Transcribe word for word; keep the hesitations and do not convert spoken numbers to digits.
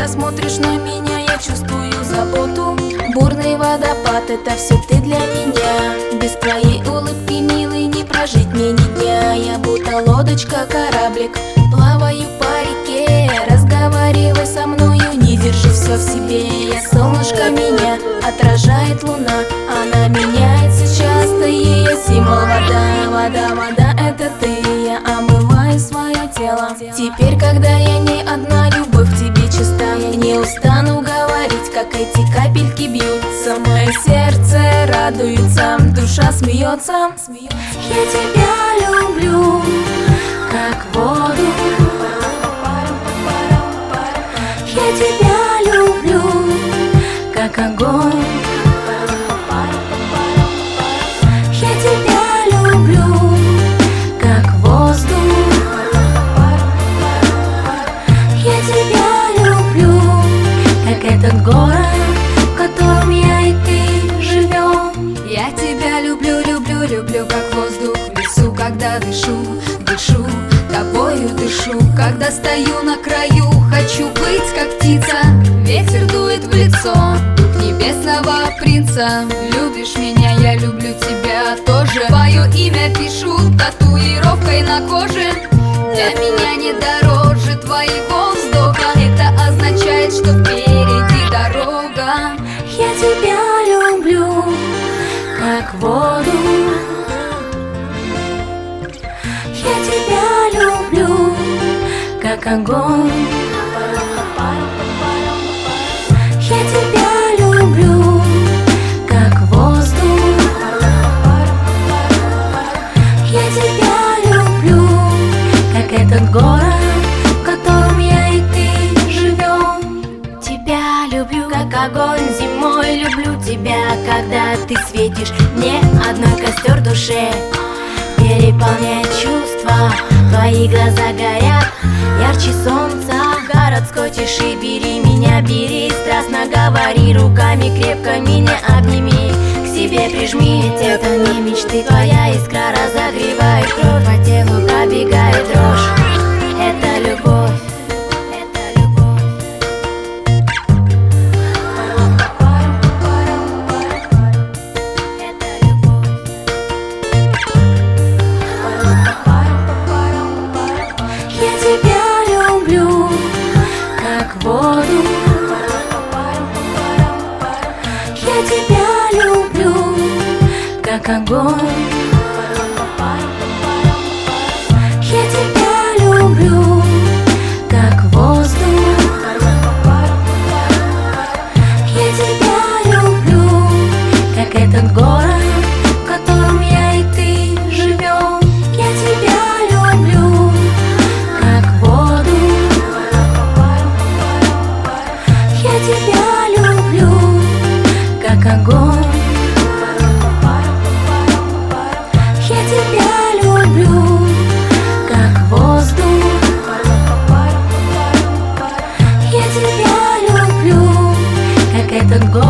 смотришь на меня, я чувствую заботу. Бурный водопад, это все ты для меня. Без твоей улыбки, милый, не прожить мне ни дня. Я будто лодочка, кораблик, плаваю по реке. Разговаривай со мною, не держи все в себе. Я солнышко, меня отражает луна. Она меняется часто, ее символ вода. Вода, вода, это ты, я омываю свое тело. Теперь, когда я не одна, любовь к тебе чиста. Я не устану говорить, как эти капельки бьются. Мое сердце радуется, душа смеется. Я тебя люблю, как воду. Я тебя люблю, как огонь. Я тебя люблю, как воздух. Я тебя люблю, как этот город, в котором я и ты живем. Я тебя люблю, люблю, люблю, как воздух в лесу, когда дышу, дышу, тобою дышу. Когда стою на краю, хочу быть как птица. Ветер дует в лицо, дух небесного принца. Любишь меня, я люблю тебя тоже. Твое имя пишу татуировкой на коже. Для меня не дороже твоего вздоха. Это означает, что впереди дорога. Я тебя люблю, как воду. Я тебя люблю, как огонь. Я тебя люблю, как воздух. Я тебя люблю, как этот город, в котором я и ты живем. Тебя люблю, как огонь зимой. Люблю тебя, когда ты светишь мне. Одной костер в душе переполняет чувства. Твои глаза горят ярче солнца. Городской тиши бери меня, бери. Страстно говори, руками крепко меня обними. К себе прижми, ведь это не мечты. Твоя искра разогревает кровь, по телу пробегает дрожь. Это любовь. Я тебя люблю, как воду. Я тебя люблю, как огонь. Я тебя люблю, как воздух. Я тебя люблю, как этот город, в котором я и ты живем. Я тебя люблю, как воду. Я тебя люблю, как огонь. Я тебя люблю, как воздух. Я тебя люблю, как этот город.